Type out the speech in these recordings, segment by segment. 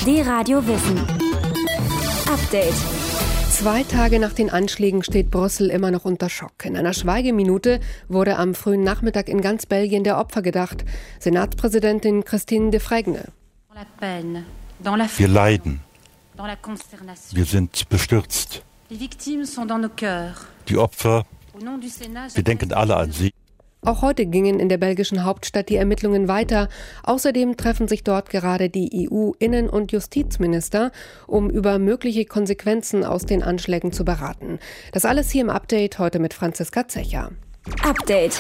D-Radio Wissen. Update. 2 Tage nach den Anschlägen steht Brüssel immer noch unter Schock. In einer Schweigeminute wurde am frühen Nachmittag in ganz Belgien der Opfer gedacht. Senatspräsidentin Christine de Freygne. Wir leiden. Wir sind bestürzt. Die Opfer, wir denken alle an sie. Auch heute gingen in der belgischen Hauptstadt die Ermittlungen weiter. Außerdem treffen sich dort gerade die EU-Innen- und Justizminister, um über mögliche Konsequenzen aus den Anschlägen zu beraten. Das alles hier im Update, heute mit Franziska Zecher. Update.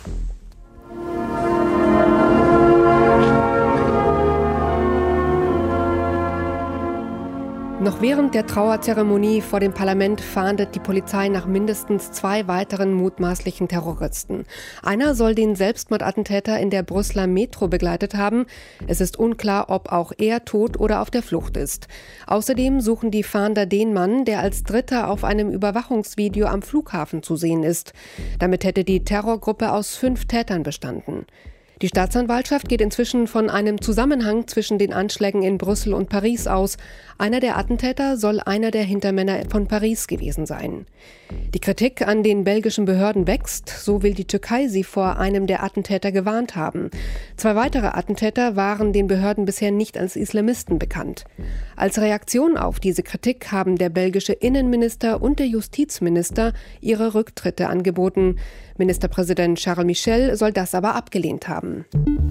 Noch während der Trauerzeremonie vor dem Parlament fahndet die Polizei nach mindestens 2 weiteren mutmaßlichen Terroristen. Einer soll den Selbstmordattentäter in der Brüsseler Metro begleitet haben. Es ist unklar, ob auch er tot oder auf der Flucht ist. Außerdem suchen die Fahnder den Mann, der als Dritter auf einem Überwachungsvideo am Flughafen zu sehen ist. Damit hätte die Terrorgruppe aus 5 Tätern bestanden. Die Staatsanwaltschaft geht inzwischen von einem Zusammenhang zwischen den Anschlägen in Brüssel und Paris aus. Einer der Attentäter soll einer der Hintermänner von Paris gewesen sein. Die Kritik an den belgischen Behörden wächst, so will die Türkei sie vor einem der Attentäter gewarnt haben. 2 weitere Attentäter waren den Behörden bisher nicht als Islamisten bekannt. Als Reaktion auf diese Kritik haben der belgische Innenminister und der Justizminister ihre Rücktritte angeboten. Ministerpräsident Charles Michel soll das aber abgelehnt haben.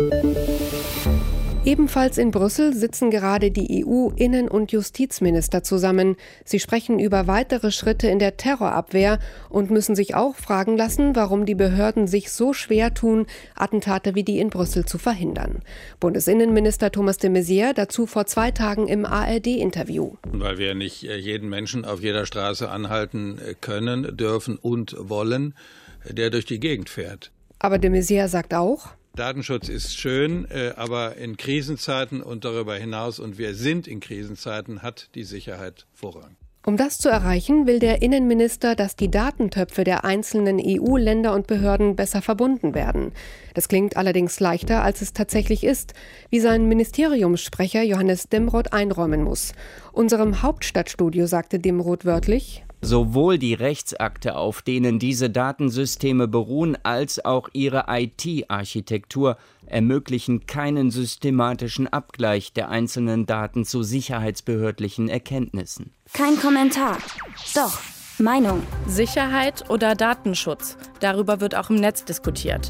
Ebenfalls in Brüssel sitzen gerade die EU-Innen- und Justizminister zusammen. Sie sprechen über weitere Schritte in der Terrorabwehr und müssen sich auch fragen lassen, warum die Behörden sich so schwer tun, Attentate wie die in Brüssel zu verhindern. Bundesinnenminister Thomas de Maizière dazu vor 2 Tagen im ARD-Interview. Weil wir nicht jeden Menschen auf jeder Straße anhalten können, dürfen und wollen, der durch die Gegend fährt. Aber de Maizière sagt auch: Datenschutz ist schön, aber in Krisenzeiten und darüber hinaus, und wir sind in Krisenzeiten, hat die Sicherheit Vorrang. Um das zu erreichen, will der Innenminister, dass die Datentöpfe der einzelnen EU-Länder und Behörden besser verbunden werden. Das klingt allerdings leichter, als es tatsächlich ist, wie sein Ministeriumssprecher Johannes Dimroth einräumen muss. Unserem Hauptstadtstudio sagte Dimroth wörtlich: Sowohl die Rechtsakte, auf denen diese Datensysteme beruhen, als auch ihre IT-Architektur ermöglichen keinen systematischen Abgleich der einzelnen Daten zu sicherheitsbehördlichen Erkenntnissen. Kein Kommentar. Doch, Meinung. Sicherheit oder Datenschutz? Darüber wird auch im Netz diskutiert.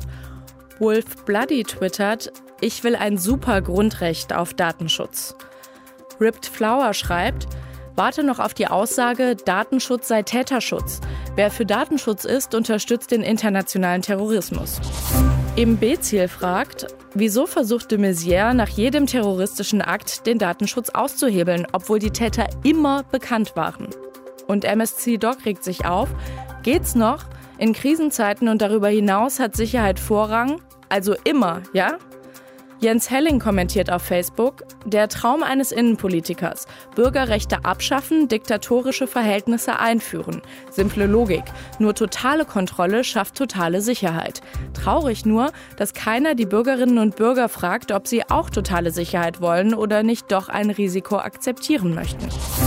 Wolf Bloody twittert: Ich will ein super Grundrecht auf Datenschutz. Ripped Flower schreibt: Warte noch auf die Aussage, Datenschutz sei Täterschutz. Wer für Datenschutz ist, unterstützt den internationalen Terrorismus. Im B-Ziel fragt: Wieso versucht de Maizière nach jedem terroristischen Akt den Datenschutz auszuhebeln, obwohl die Täter immer bekannt waren? Und MSC Doc regt sich auf: Geht's noch? In Krisenzeiten und darüber hinaus hat Sicherheit Vorrang? Also immer, ja? Jens Helling kommentiert auf Facebook: Der Traum eines Innenpolitikers. Bürgerrechte abschaffen, diktatorische Verhältnisse einführen. Simple Logik. Nur totale Kontrolle schafft totale Sicherheit. Traurig nur, dass keiner die Bürgerinnen und Bürger fragt, ob sie auch totale Sicherheit wollen oder nicht doch ein Risiko akzeptieren möchten.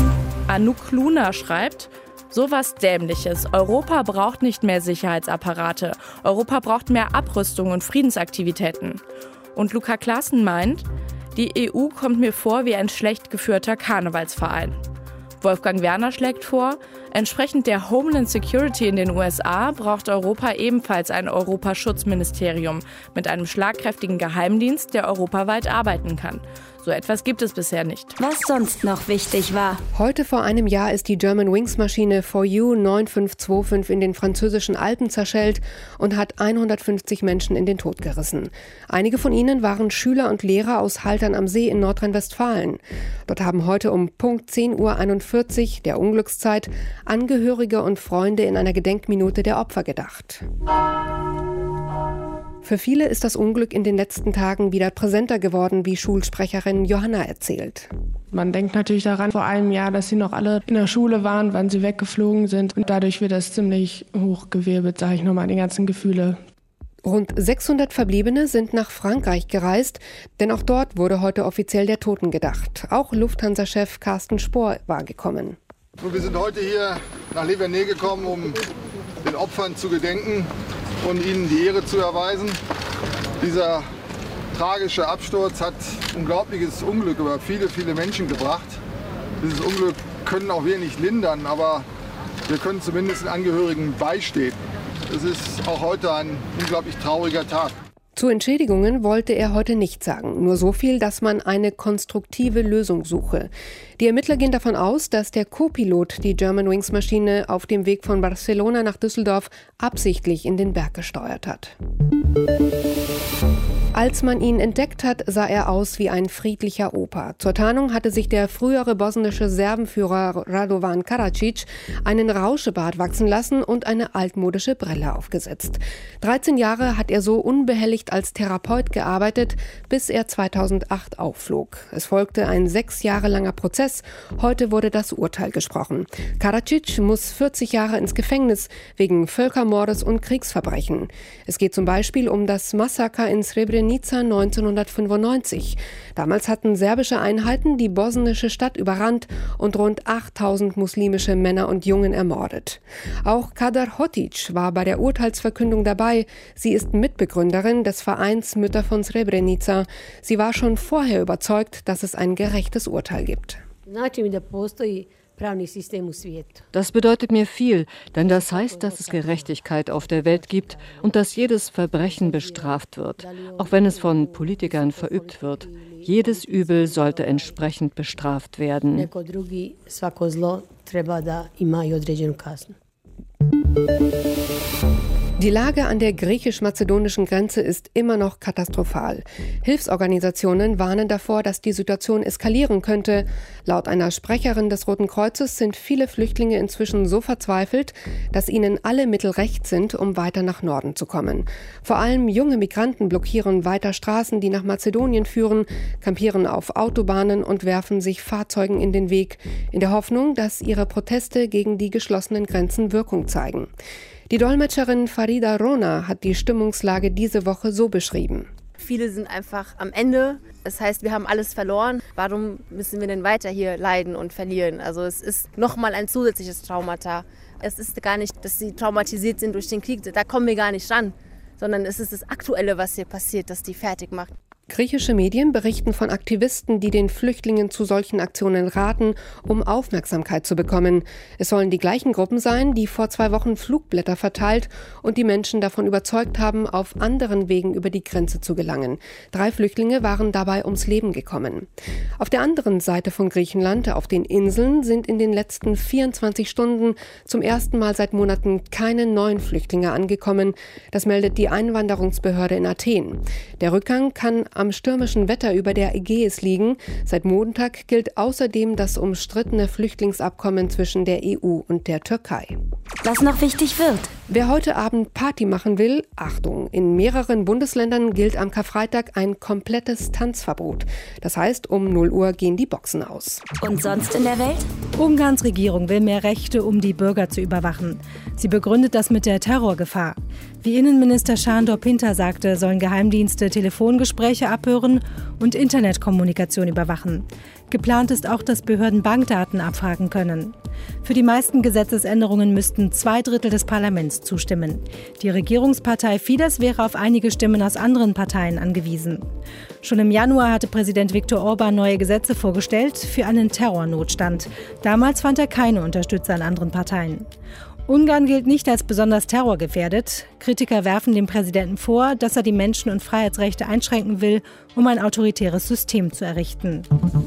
Anouk Luna schreibt: Sowas Dämliches. Europa braucht nicht mehr Sicherheitsapparate. Europa braucht mehr Abrüstung und Friedensaktivitäten. Und Luca Klaassen meint, die EU kommt mir vor wie ein schlecht geführter Karnevalsverein. Wolfgang Werner schlägt vor, entsprechend der Homeland Security in den USA braucht Europa ebenfalls ein Europaschutzministerium mit einem schlagkräftigen Geheimdienst, der europaweit arbeiten kann. So etwas gibt es bisher nicht. Was sonst noch wichtig war. Heute vor einem Jahr ist die Germanwings-Maschine 4U 9525 in den französischen Alpen zerschellt und hat 150 Menschen in den Tod gerissen. Einige von ihnen waren Schüler und Lehrer aus Haltern am See in Nordrhein-Westfalen. Dort haben heute um Punkt 10:41 Uhr der Unglückszeit Angehörige und Freunde in einer Gedenkminute der Opfer gedacht. Für viele ist das Unglück in den letzten Tagen wieder präsenter geworden, wie Schulsprecherin Johanna erzählt. Man denkt natürlich daran, vor einem Jahr, dass sie noch alle in der Schule waren, wann sie weggeflogen sind. Und dadurch wird das ziemlich hochgewirbelt, sage ich nochmal, die ganzen Gefühle. Rund 600 Verbliebene sind nach Frankreich gereist, denn auch dort wurde heute offiziell der Toten gedacht. Auch Lufthansa-Chef Carsten Spohr war gekommen. Wir sind heute hier nach Le Vernet gekommen, um den Opfern zu gedenken und ihnen die Ehre zu erweisen. Dieser tragische Absturz hat unglaubliches Unglück über viele, viele Menschen gebracht. Dieses Unglück können auch wir nicht lindern, aber wir können zumindest den Angehörigen beistehen. Es ist auch heute ein unglaublich trauriger Tag. Zu Entschädigungen wollte er heute nichts sagen. Nur so viel, dass man eine konstruktive Lösung suche. Die Ermittler gehen davon aus, dass der Co-Pilot die Germanwings-Maschine auf dem Weg von Barcelona nach Düsseldorf absichtlich in den Berg gesteuert hat. Als man ihn entdeckt hat, sah er aus wie ein friedlicher Opa. Zur Tarnung hatte sich der frühere bosnische Serbenführer Radovan Karadzic einen Rauschebart wachsen lassen und eine altmodische Brille aufgesetzt. 13 Jahre hat er so unbehelligt als Therapeut gearbeitet, bis er 2008 aufflog. Es folgte ein 6 Jahre langer Prozess. Heute wurde das Urteil gesprochen. Karadzic muss 40 Jahre ins Gefängnis wegen Völkermordes und Kriegsverbrechen. Es geht zum Beispiel um das Massaker in Srebrenica 1995. Damals hatten serbische Einheiten die bosnische Stadt überrannt und rund 8000 muslimische Männer und Jungen ermordet. Auch Kadar Hodzic war bei der Urteilsverkündung dabei. Sie ist Mitbegründerin des Vereins Mütter von Srebrenica. Sie war schon vorher überzeugt, dass es ein gerechtes Urteil gibt. Das bedeutet mir viel, denn das heißt, dass es Gerechtigkeit auf der Welt gibt und dass jedes Verbrechen bestraft wird, auch wenn es von Politikern verübt wird. Jedes Übel sollte entsprechend bestraft werden. Die Lage an der griechisch-mazedonischen Grenze ist immer noch katastrophal. Hilfsorganisationen warnen davor, dass die Situation eskalieren könnte. Laut einer Sprecherin des Roten Kreuzes sind viele Flüchtlinge inzwischen so verzweifelt, dass ihnen alle Mittel recht sind, um weiter nach Norden zu kommen. Vor allem junge Migranten blockieren weiter Straßen, die nach Mazedonien führen, kampieren auf Autobahnen und werfen sich Fahrzeugen in den Weg, in der Hoffnung, dass ihre Proteste gegen die geschlossenen Grenzen Wirkung zeigen. Die Dolmetscherin Farida Rona hat die Stimmungslage diese Woche so beschrieben. Viele sind einfach am Ende. Das heißt, wir haben alles verloren. Warum müssen wir denn weiter hier leiden und verlieren? Also es ist nochmal ein zusätzliches Traumata. Es ist gar nicht, dass sie traumatisiert sind durch den Krieg. Da kommen wir gar nicht ran. Sondern es ist das Aktuelle, was hier passiert, das die fertig macht. Griechische Medien berichten von Aktivisten, die den Flüchtlingen zu solchen Aktionen raten, um Aufmerksamkeit zu bekommen. Es sollen die gleichen Gruppen sein, die vor 2 Wochen Flugblätter verteilt und die Menschen davon überzeugt haben, auf anderen Wegen über die Grenze zu gelangen. 3 Flüchtlinge waren dabei ums Leben gekommen. Auf der anderen Seite von Griechenland, auf den Inseln, sind in den letzten 24 Stunden zum ersten Mal seit Monaten keine neuen Flüchtlinge angekommen. Das meldet die Einwanderungsbehörde in Athen. Der Rückgang kann am stürmischen Wetter über der Ägäis liegen. Seit Montag gilt außerdem das umstrittene Flüchtlingsabkommen zwischen der EU und der Türkei. Was noch wichtig wird. Wer heute Abend Party machen will, Achtung, in mehreren Bundesländern gilt am Karfreitag ein komplettes Tanzverbot. Das heißt, um 0 Uhr gehen die Boxen aus. Und sonst in der Welt? Ungarns Regierung will mehr Rechte, um die Bürger zu überwachen. Sie begründet das mit der Terrorgefahr. Wie Innenminister Sándor Pinter sagte, sollen Geheimdienste Telefongespräche abhören und Internetkommunikation überwachen. Geplant ist auch, dass Behörden Bankdaten abfragen können. Für die meisten Gesetzesänderungen müssten 2/3 des Parlaments zustimmen. Die Regierungspartei Fidesz wäre auf einige Stimmen aus anderen Parteien angewiesen. Schon im Januar hatte Präsident Viktor Orbán neue Gesetze vorgestellt für einen Terrornotstand. Damals fand er keine Unterstützer in anderen Parteien. Ungarn gilt nicht als besonders terrorgefährdet. Kritiker werfen dem Präsidenten vor, dass er die Menschen- und Freiheitsrechte einschränken will, um ein autoritäres System zu errichten.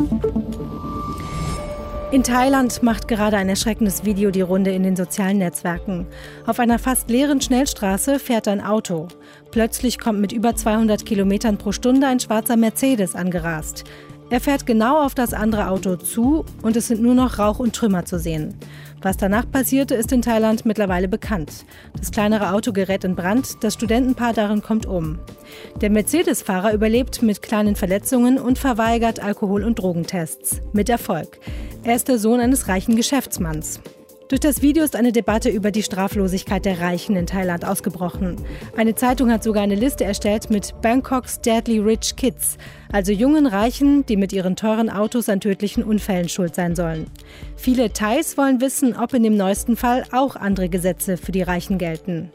In Thailand macht gerade ein erschreckendes Video die Runde in den sozialen Netzwerken. Auf einer fast leeren Schnellstraße fährt ein Auto. Plötzlich kommt mit über 200 Kilometern pro Stunde ein schwarzer Mercedes angerast. Er fährt genau auf das andere Auto zu und es sind nur noch Rauch und Trümmer zu sehen. Was danach passierte, ist in Thailand mittlerweile bekannt. Das kleinere Auto gerät in Brand, das Studentenpaar darin kommt um. Der Mercedes-Fahrer überlebt mit kleinen Verletzungen und verweigert Alkohol- und Drogentests. Mit Erfolg. Er ist der Sohn eines reichen Geschäftsmanns. Durch das Video ist eine Debatte über die Straflosigkeit der Reichen in Thailand ausgebrochen. Eine Zeitung hat sogar eine Liste erstellt mit Bangkoks Deadly Rich Kids, also jungen Reichen, die mit ihren teuren Autos an tödlichen Unfällen schuld sein sollen. Viele Thais wollen wissen, ob in dem neuesten Fall auch andere Gesetze für die Reichen gelten.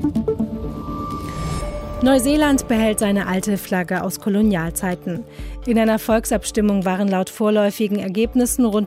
Neuseeland behält seine alte Flagge aus Kolonialzeiten. In einer Volksabstimmung waren laut vorläufigen Ergebnissen rund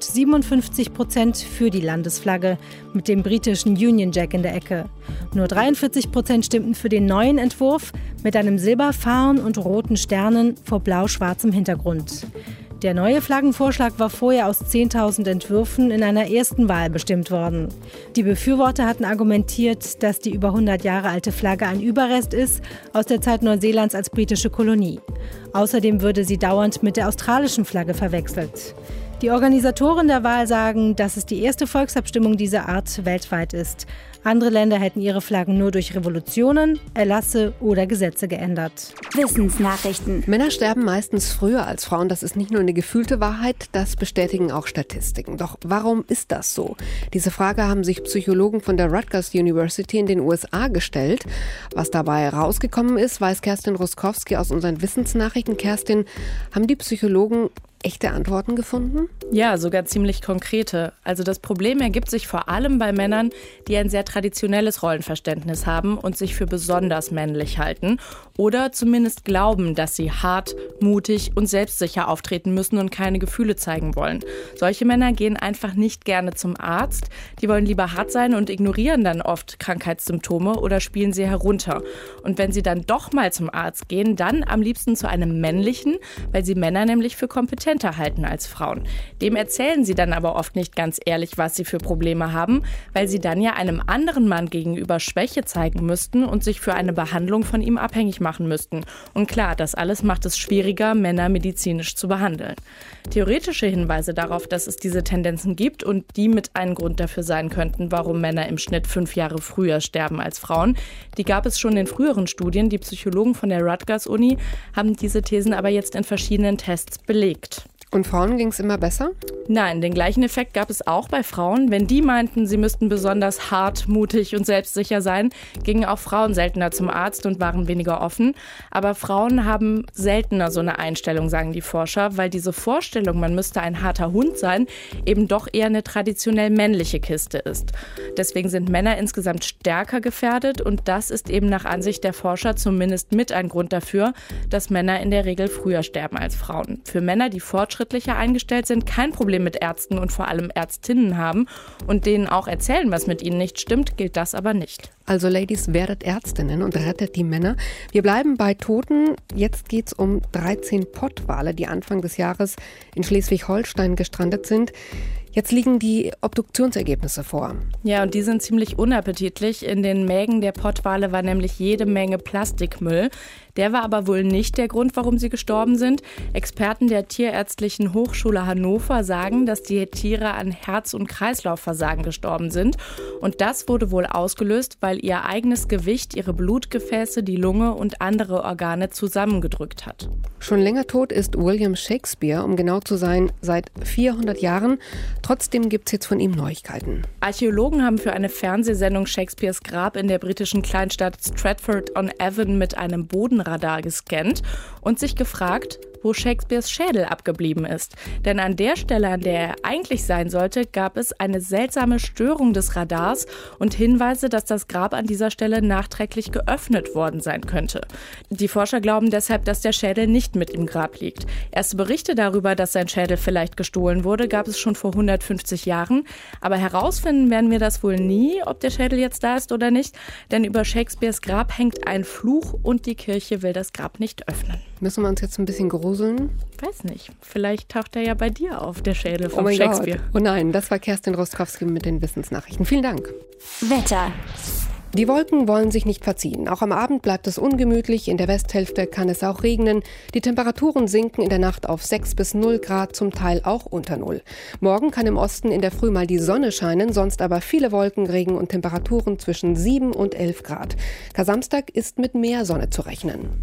57% für die Landesflagge mit dem britischen Union Jack in der Ecke. Nur 43% stimmten für den neuen Entwurf mit einem Silberfarn und roten Sternen vor blau-schwarzem Hintergrund. Der neue Flaggenvorschlag war vorher aus 10.000 Entwürfen in einer ersten Wahl bestimmt worden. Die Befürworter hatten argumentiert, dass die über 100 Jahre alte Flagge ein Überrest ist aus der Zeit Neuseelands als britische Kolonie. Außerdem würde sie dauernd mit der australischen Flagge verwechselt. Die Organisatoren der Wahl sagen, dass es die erste Volksabstimmung dieser Art weltweit ist. Andere Länder hätten ihre Flaggen nur durch Revolutionen, Erlasse oder Gesetze geändert. Wissensnachrichten. Männer sterben meistens früher als Frauen. Das ist nicht nur eine gefühlte Wahrheit, das bestätigen auch Statistiken. Doch warum ist das so? Diese Frage haben sich Psychologen von der Rutgers University in den USA gestellt. Was dabei rausgekommen ist, weiß Kerstin Ruskowski aus unseren Wissensnachrichten. Kerstin, haben die Psychologen echte Antworten gefunden? Ja, sogar ziemlich konkrete. Also das Problem ergibt sich vor allem bei Männern, die ein sehr traditionelles Rollenverständnis haben und sich für besonders männlich halten oder zumindest glauben, dass sie hart, mutig und selbstsicher auftreten müssen und keine Gefühle zeigen wollen. Solche Männer gehen einfach nicht gerne zum Arzt. Die wollen lieber hart sein und ignorieren dann oft Krankheitssymptome oder spielen sie herunter. Und wenn sie dann doch mal zum Arzt gehen, dann am liebsten zu einem männlichen, weil sie Männer nämlich für kompetenter halten als Frauen. Dem erzählen sie dann aber oft nicht ganz ehrlich, was sie für Probleme haben, weil sie dann ja einem anderen Mann gegenüber Schwäche zeigen müssten und sich für eine Behandlung von ihm abhängig machen müssten. Und klar, das alles macht es schwieriger, Männer medizinisch zu behandeln. Theoretische Hinweise darauf, dass es diese Tendenzen gibt und die mit ein Grund dafür sein könnten, warum Männer im Schnitt 5 Jahre früher sterben als Frauen, die gab es schon in früheren Studien. Die Psychologen von der Rutgers Uni haben diese Thesen aber jetzt in verschiedenen Tests belegt. Und Frauen ging es immer besser? Nein, den gleichen Effekt gab es auch bei Frauen. Wenn die meinten, sie müssten besonders hart, mutig und selbstsicher sein, gingen auch Frauen seltener zum Arzt und waren weniger offen. Aber Frauen haben seltener so eine Einstellung, sagen die Forscher, weil diese Vorstellung, man müsste ein harter Hund sein, eben doch eher eine traditionell männliche Kiste ist. Deswegen sind Männer insgesamt stärker gefährdet und das ist eben nach Ansicht der Forscher zumindest mit ein Grund dafür, dass Männer in der Regel früher sterben als Frauen. Für Männer, die fortschrittlicher eingestellt sind, kein Problem mit Ärzten und vor allem Ärztinnen haben und denen auch erzählen, was mit ihnen nicht stimmt, gilt das aber nicht. Also Ladies, werdet Ärztinnen und rettet die Männer. Wir bleiben bei Toten. Jetzt geht es um 13 Pottwale, die Anfang des Jahres in Schleswig-Holstein gestrandet sind. Jetzt liegen die Obduktionsergebnisse vor. Ja, und die sind ziemlich unappetitlich. In den Mägen der Pottwale war nämlich jede Menge Plastikmüll. Der war aber wohl nicht der Grund, warum sie gestorben sind. Experten der Tierärztlichen Hochschule Hannover sagen, dass die Tiere an Herz- und Kreislaufversagen gestorben sind. Und das wurde wohl ausgelöst, weil ihr eigenes Gewicht ihre Blutgefäße, die Lunge und andere Organe zusammengedrückt hat. Schon länger tot ist William Shakespeare, um genau zu sein, seit 400 Jahren. Trotzdem gibt es jetzt von ihm Neuigkeiten. Archäologen haben für eine Fernsehsendung Shakespeares Grab in der britischen Kleinstadt Stratford-on-Avon mit einem Bodenradar gescannt und sich gefragt, wo Shakespeares Schädel abgeblieben ist. Denn an der Stelle, an der er eigentlich sein sollte, gab es eine seltsame Störung des Radars und Hinweise, dass das Grab an dieser Stelle nachträglich geöffnet worden sein könnte. Die Forscher glauben deshalb, dass der Schädel nicht mit im Grab liegt. Erste Berichte darüber, dass sein Schädel vielleicht gestohlen wurde, gab es schon vor 150 Jahren. Aber herausfinden werden wir das wohl nie, ob der Schädel jetzt da ist oder nicht. Denn über Shakespeares Grab hängt ein Fluch und die Kirche will das Grab nicht öffnen. Müssen wir uns jetzt ein bisschen gruseln? Weiß nicht. Vielleicht taucht er ja bei dir auf, der Schädel von Shakespeare. Gott. Oh nein, das war Kerstin Ruskowski mit den Wissensnachrichten. Vielen Dank. Wetter. Die Wolken wollen sich nicht verziehen. Auch am Abend bleibt es ungemütlich. In der Westhälfte kann es auch regnen. Die Temperaturen sinken in der Nacht auf 6 bis 0 Grad, zum Teil auch unter 0. Morgen kann im Osten in der Früh mal die Sonne scheinen, sonst aber viele Wolken, Regen und Temperaturen zwischen 7 und 11 Grad. Kar-Samstag ist mit mehr Sonne zu rechnen.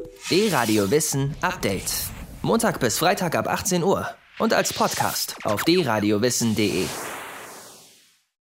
D-Radio Wissen Update. Montag bis Freitag ab 18 Uhr und als Podcast auf dradio-wissen.de.